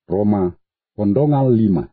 Roma, pondongal 5.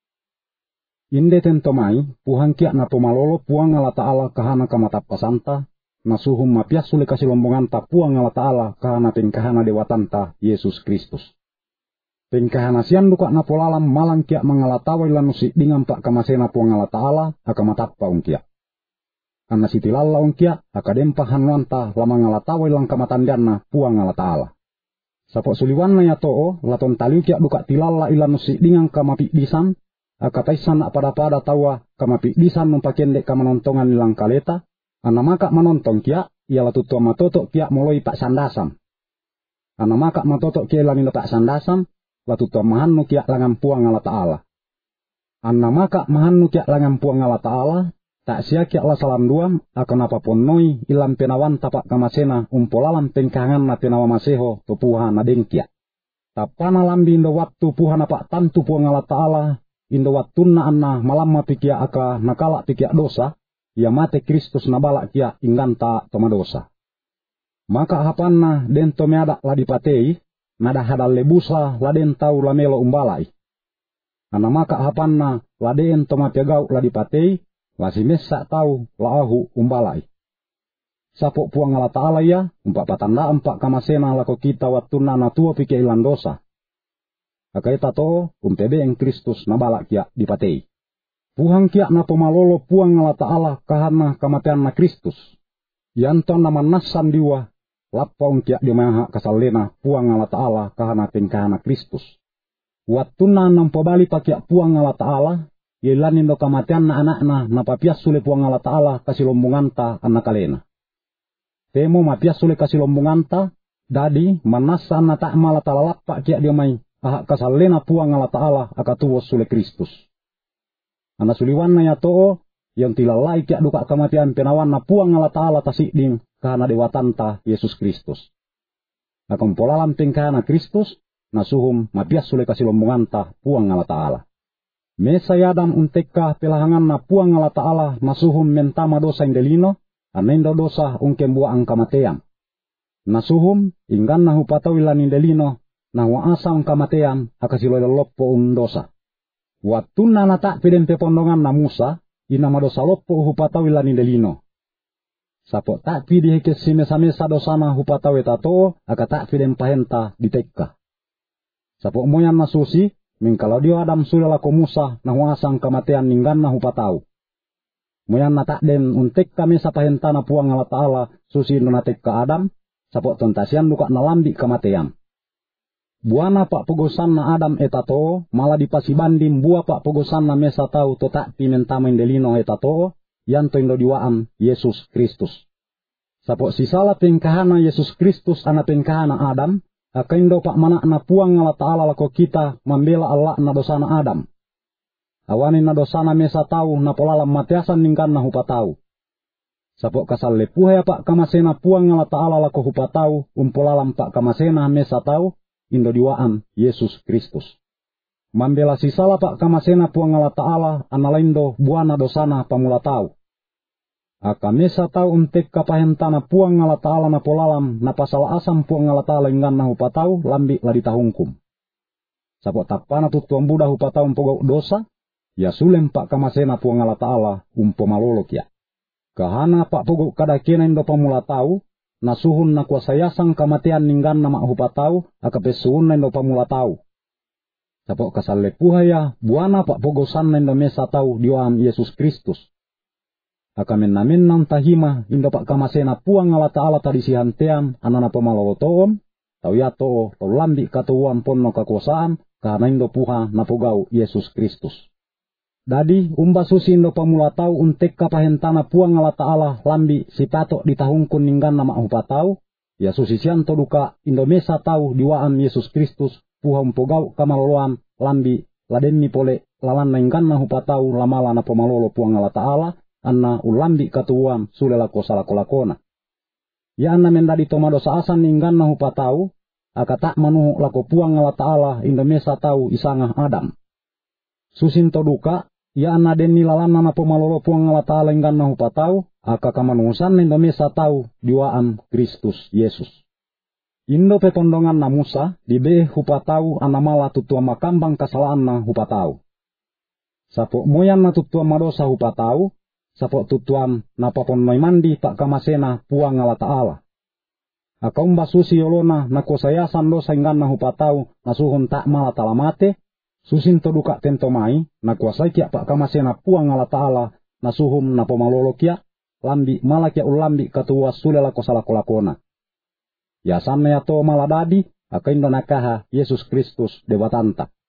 Inde tentomai, puhang kia na pomalolo puang ala ta'ala kahana kamatapasanta, nasuhum mapias sule kasilombonganta puang ala ta'ala kahana pengkahana dewatanta Yesus Kristus. Pengkahana sian duka na polalam malang kia mangalatawai lanusi dengan pak kamasena puang ala ta'ala akamatappa ungkia. Anna sitilalla ungkia akadempa hanuanta lama ngalatawai lang kamatandianna puang ala ta'ala. Sapok suliwanna ya to'o laton taliu kia duka tilalla ilanusi dengan kamapi disan, akataisan nak pada tawa kamapi disan numpakendek kamanontongan ilang kaleta, anna maka manontong kia, ialah tutua matotok kia moloi pak sandasam. Anna maka matotok kia ilang pak sandasam, la tutua mahannu kia langan puang ala ta'ala. Anna maka mahannu kia langan puang ala ta'ala, tak sia kia la salam duam, akan apapun noi ilang penawan tapak kamasena umpolalam pengkangan na penawa maseho tupuha na dengkia. Tapana lambi indo waktu puha napak tantu puang ala ta'ala, indo wattuna anna malamma pikia aka nakala pikia dosa, ia mate Kristus nabalak kia inganta toma dosa. Maka hapanna den to meada ladipatei, nada hadal lebusa laden tau lamelo umbalai. Anna maka hapanna laden toma piagau ladipatei, lasimessa tau laahu umbalai. Sapok puang ala ta'ala ya, umpak patanda empak kamasena lako kita wattuna natua pikia ilan dosa. Akaita to umpebe yang Kristus nabalak kia dipatei. Puhang kia na pomalolo puang ala ta'ala kahana kematian na Kristus. Yanton naman nasan diwa lapong kia dimaha kasalena puang ala ta'ala kahana pengkahana Kristus. Wattuna nampobali pakia puang ala ta'ala, ilanin do kematian na anakna napapias sule puang ala ta'ala kasilombunganta anak kalena. Temo mapias sule kasilombunganta, dadi manasa na tak mala talalapa kia diamai ahak kasalena puang ala ta'ala akatuwos sule Kristus. Ana suliwanna ya to'o, yang tilalai kia duka kematian penawan na puang ala ta'ala tasikding kahana dewatanta Yesus Kristus. Akan polalam pengkahana Kristus, nasuhum mapias sule kasilombunganta puang ala ta'ala. Mesa yadam untekka pelahangan na puang ala ta'ala nasuhum mentama dosa indelino, anendo dosa ungkembua ang kamatean. Nasuhum inggan na hupatawilan indelino, na waasang kamatean akasiloiloloppo dosa. Wattuna na tak piden pepondongan na Musa, inama dosa loppo hupatawilan indelino. Sapok tak pidi hekes si mesa-mesa dosana hupatawe tato, aka tak piden pahenta ditekka. Sapok moyan na susi, mingkalau dio Adam sudah lako Musa na waasang kamatean ninggan na hupatau. Moyan na tak den untekka mesa pahenta na puang ala ta'ala susi nunatekka Adam, sapok tentasian buka nalambi kamatean. Buana pak pogosan na Adam etato, malah dipasibandim buah pak pogosan na mesa tau to tak pimentama indelino etato, yanto indo diwaan Yesus Kristus. Sapok sisala pengkahana Yesus Kristus ana pengkahana Adam, akaindo pak mana na puang ala ta'ala lako kita membela Allah na dosana Adam. Awanin na dosana mesa tau na polalam matiasan ningkan na hupatau. Sapok kasal lepuhaya pak kamasena puang ala ta'ala lako hupatau, umpolalam pak kamasena mesa tau, indo diwaan Yesus Kristus. Mambela sisala pak kamasena puang ala ta'ala analaindo buana dosana pamula tau. Aka mesa tau untek kapahentana puang ala ta'ala na polalam na pasal asam puang ala ta'ala inggan na hupatau lambi laditahungkum. Sapok tapana tutuang buda hupatau umpogau dosa, ya sulem pak kamasena puang ala ta'ala umpomalolok ya. Kahana pak pogau kadakena indo pamula tau, nasuhun na kuasayasang kematian ninggan na hupatau akapesuun na indo pamula tau. Sapok kasal lepuhaya buana pak pogosan na indo mesa tau diwaan Yesus Kristus. Akamen namin nang tahima indo pak kamasena puang ala ta'ala tadisihantean anana pamalolotoon, tau yato tau lambi katuan ponno kakuasaan kahana indo puha napogau Yesus Kristus. Dadi umba susi indo pamula tau untek kapahentana puang ala ta'ala lambi sipatok ditahungkun ninggan nama hupatau, ya susi sianto duka indo mesa tau diwaan Yesus Kristus puha umpogau kamaloloan lambi ladenni pole lawan ninggan na hupatau lamala na pomalolo puang ala ta'ala, anna ulambi katuan sulelako salako-lakona. Ya anna mendadi toma dosa asan ninggan na hupatau, aka tak manuhu lako puang ala ta'ala indo mesa tau isangah Adam. Susinto duka, ya anna den nilalana na pomalolo puang ala ta'ala inggan na hupatau, aka kamanuhusan indo mesa tau diwaan Kristus Yesus. Indo pepondongan na Musa dibe hupatau anamala tutua makambang kasalaan na hupatau. Sapo moyan na tutua madosa hupatau, sapo tutuan na paponnoi mandi pak kamasena puang Allah Ta'ala. Akaum basusi yolona na kosayasan dosa ingana hupatau na suhun tak mala talamate, susin toduka tentomai na kuasai kia pak kamasena puang Allah Ta'ala na suhum na pomalolo kia, lambi mala kia ulambi katua sulela kosalako-lakona. Ya sanna ya to maladadi, akaindo nakaha Yesus Kristus dewatanta.